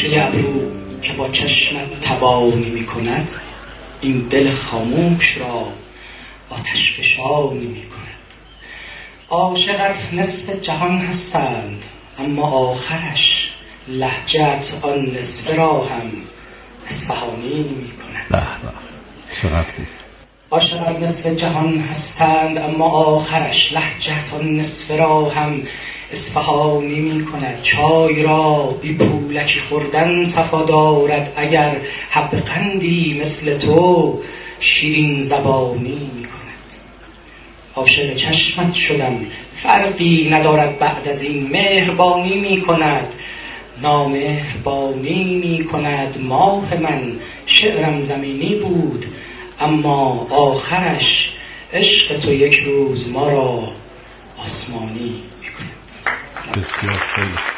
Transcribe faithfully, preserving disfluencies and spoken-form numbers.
اشکه ابرو که با چشمت تبانی می کند، این دل خاموش را آتش فشانی می کند. عاشقت نصف جهان هستند اما آخرش لهجت آن نصف را هم اصفهانی می کند. عاشقت نصف جهان هستند اما آخرش لهجت آن نصف را هم اصفهانی می کند. چای را بی پولکی خوردن صفا دارد اگر حب قندی مثل تو شیرین زبانی می کند. عاشق چشمت شدم فرقی ندارد بعد از این، مهربانی می کند نامهربانی می کند. ماه من شعرم زمینی بود اما آخرش عشق تو یک روز ما را آسمانی می کند. بسیار خیلی